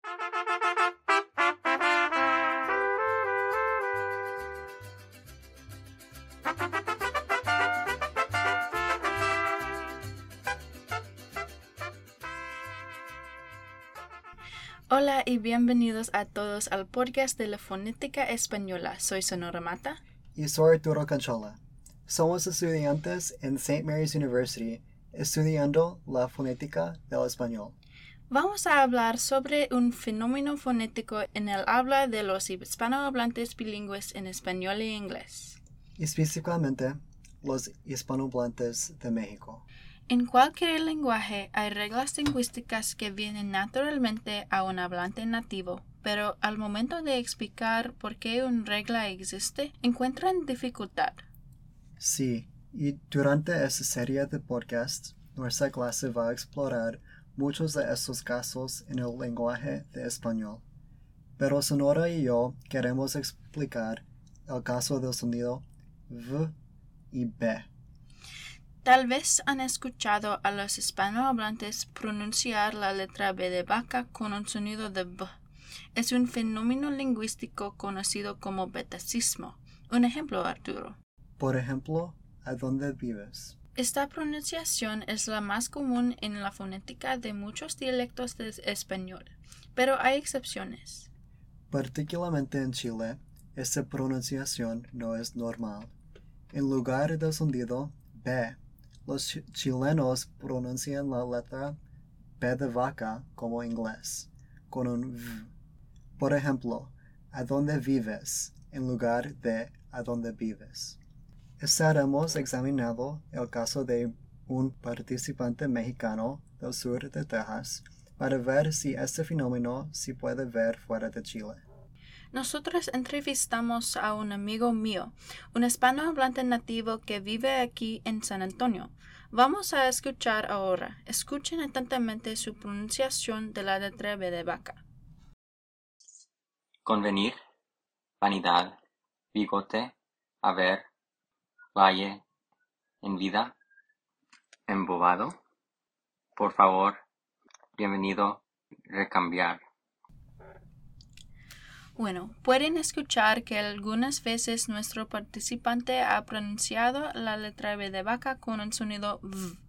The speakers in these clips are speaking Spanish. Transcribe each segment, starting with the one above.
Hola y bienvenidos a todos al podcast de la Fonética Española. Soy Sonora Mata. Y soy Arturo Canchola. Somos estudiantes en St. Mary's University estudiando la fonética del español. Vamos a hablar sobre un fenómeno fonético en el habla de los hispanohablantes bilingües en español e inglés. Específicamente, los hispanohablantes de México. En cualquier lenguaje hay reglas lingüísticas que vienen naturalmente a un hablante nativo, pero al momento de explicar por qué una regla existe, encuentran dificultad. Sí, y durante esta serie de podcasts, nuestra clase va a explorar muchos de estos casos en el lenguaje de español. Pero Sonora y yo queremos explicar el caso del sonido V y B. Tal vez han escuchado a los hispanohablantes pronunciar la letra B de vaca con un sonido de B. Es un fenómeno lingüístico conocido como betacismo. Un ejemplo, Arturo. Por ejemplo, ¿a dónde vives? Esta pronunciación es la más común en la fonética de muchos dialectos de español, pero hay excepciones. Particularmente en Chile, esta pronunciación no es normal. En lugar del sonido B, los chilenos pronuncian la letra B de vaca como inglés, con un V. Por ejemplo, ¿a dónde vives? En lugar de ¿a dónde vives? Estaremos examinando el caso de un participante mexicano del sur de Texas para ver si este fenómeno se puede ver fuera de Chile. Nosotros entrevistamos a un amigo mío, un hispanohablante nativo que vive aquí en San Antonio. Vamos a escuchar ahora. Escuchen atentamente su pronunciación de la letra B de vaca. Convenir, vanidad, bigote, haber, valle, en vida, embobado, por favor, bienvenido, recambiar. Bueno, pueden escuchar que algunas veces nuestro participante ha pronunciado la letra B de vaca con un sonido V.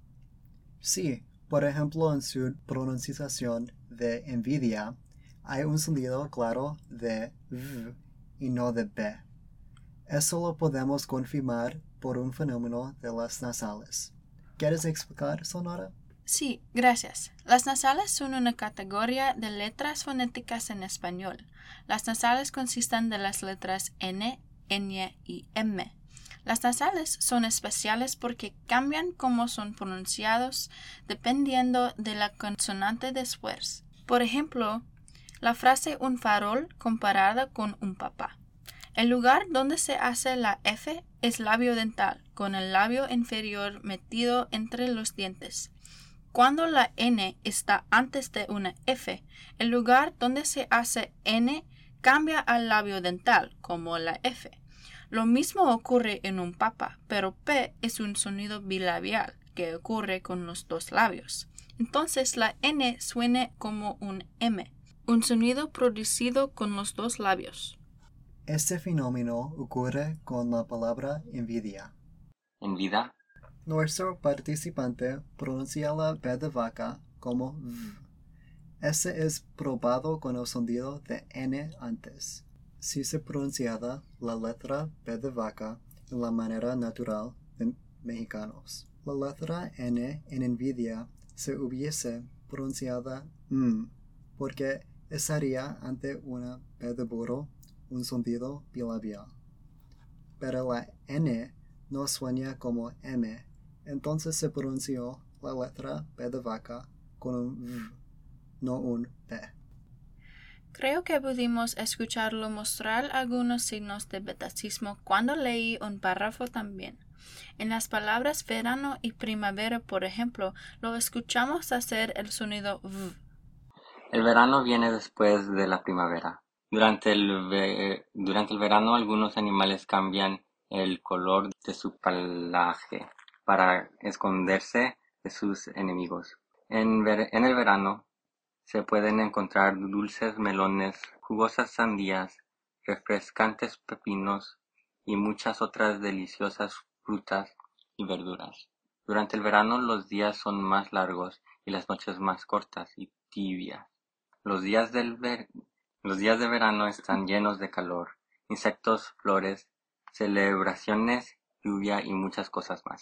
Sí, por ejemplo, en su pronunciación de envidia, hay un sonido claro de V y no de B. Eso lo podemos confirmar por un fenómeno de las nasales. ¿Quieres explicar, Sonora? Sí, gracias. Las nasales son una categoría de letras fonéticas en español. Las nasales consisten de las letras N, Ñ y M. Las nasales son especiales porque cambian cómo son pronunciados dependiendo de la consonante después. Por ejemplo, la frase un farol comparada con un papá. El lugar donde se hace la F es labio dental, con el labio inferior metido entre los dientes. Cuando la N está antes de una F, el lugar donde se hace N cambia al labio dental, como la F. Lo mismo ocurre en un papa, pero P es un sonido bilabial que ocurre con los dos labios. Entonces la N suena como un M, un sonido producido con los dos labios. Este fenómeno ocurre con la palabra envidia. En vida, Nuestro participante pronuncia la B de vaca como V. Este es probado con el sonido de N antes. Si se pronunciara la letra B de vaca en la manera natural de mexicanos, la letra N en envidia se hubiese pronunciada M, porque estaría ante una B de burro, un sonido bilabial. Pero la N no suena como M, entonces se pronunció la letra B de vaca con un V, no un P. Creo que pudimos escucharlo mostrar algunos signos de betacismo cuando leí un párrafo también. En las palabras verano y primavera, por ejemplo, lo escuchamos hacer el sonido V. el verano viene después de la primavera. Durante el verano algunos animales cambian el color de su pelaje para esconderse de sus enemigos. En el verano se pueden encontrar dulces melones, jugosas sandías, refrescantes pepinos y muchas otras deliciosas frutas y verduras. Durante el verano los días son más largos y las noches más cortas y tibias. Los días de verano están llenos de calor, insectos, flores, celebraciones, lluvia y muchas cosas más.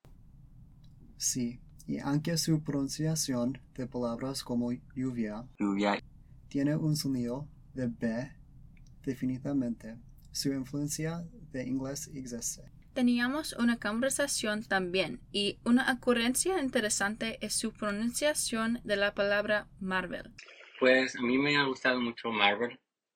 Sí, y aunque su pronunciación de palabras como lluvia tiene un sonido de B, definitivamente, su influencia de inglés existe. Teníamos una conversación también y una ocurrencia interesante es su pronunciación de la palabra Marvel. Pues a mí me ha gustado mucho Marvel.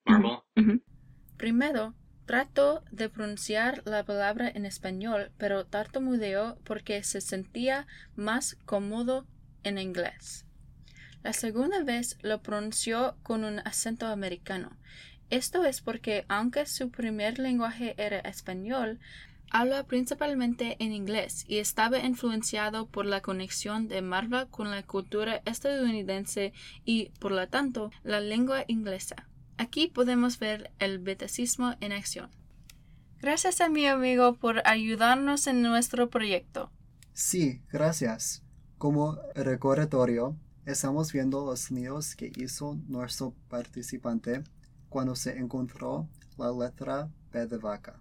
Primero, trato de pronunciar la palabra en español, pero tartamudeó porque se sentía más cómodo en inglés. La segunda vez lo pronunció con un acento americano. Esto es porque, aunque su primer lenguaje era español, habla principalmente en inglés y estaba influenciado por la conexión de Marvel con la cultura estadounidense y, por lo tanto, la lengua inglesa. Aquí podemos ver el betacismo en acción. Gracias a mi amigo por ayudarnos en nuestro proyecto. Sí, gracias. Como recordatorio, estamos viendo los sonidos que hizo nuestro participante cuando se encontró la letra B de vaca.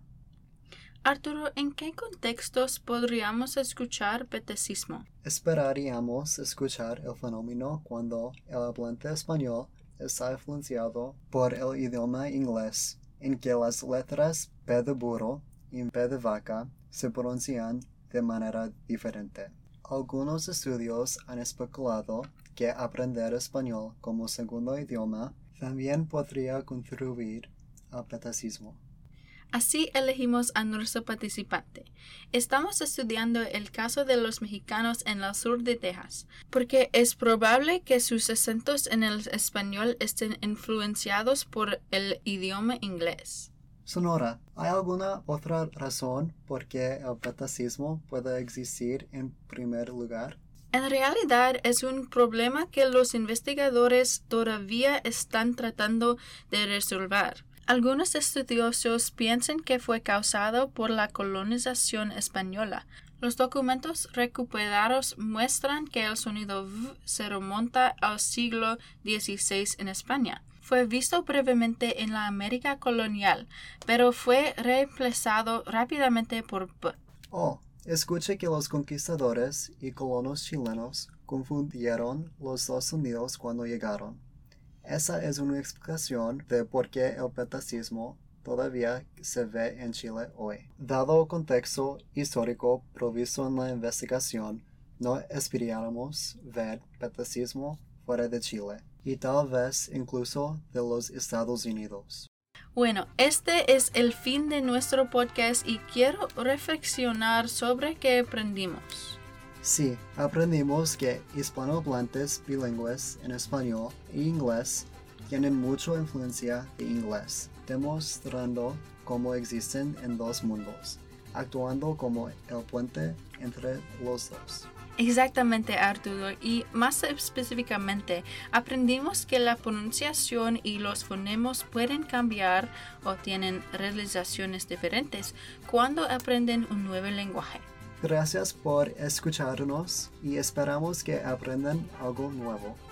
Arturo, ¿en qué contextos podríamos escuchar betacismo? Esperaríamos escuchar el fenómeno cuando el hablante español está influenciado por el idioma inglés, en que las letras B de burro y B de vaca se pronuncian de manera diferente. Algunos estudios han especulado que aprender español como segundo idioma también podría contribuir al betacismo. Así elegimos a nuestro participante. Estamos estudiando el caso de los mexicanos en el sur de Texas, porque es probable que sus acentos en el español estén influenciados por el idioma inglés. Sonora, ¿hay alguna otra razón por qué el betacismo puede existir en primer lugar? En realidad es un problema que los investigadores todavía están tratando de resolver. Algunos estudiosos piensan que fue causado por la colonización española. Los documentos recuperados muestran que el sonido V se remonta al siglo XVI en España. Fue visto brevemente en la América colonial, pero fue reemplazado rápidamente por B. Oh, escuché que los conquistadores y colonos chilenos confundieron los dos sonidos cuando llegaron. Esa es una explicación de por qué el betacismo todavía se ve en Chile hoy. Dado el contexto histórico provisto en la investigación, no esperaríamos ver betacismo fuera de Chile y tal vez incluso de los Estados Unidos. Bueno, este es el fin de nuestro podcast y quiero reflexionar sobre qué aprendimos. Sí, aprendimos que hispanohablantes bilingües en español e inglés tienen mucha influencia de inglés, demostrando cómo existen en dos mundos, actuando como el puente entre los dos. Exactamente, Arturo, y más específicamente, aprendimos que la pronunciación y los fonemas pueden cambiar o tienen realizaciones diferentes cuando aprenden un nuevo lenguaje. Gracias por escucharnos y esperamos que aprendan algo nuevo.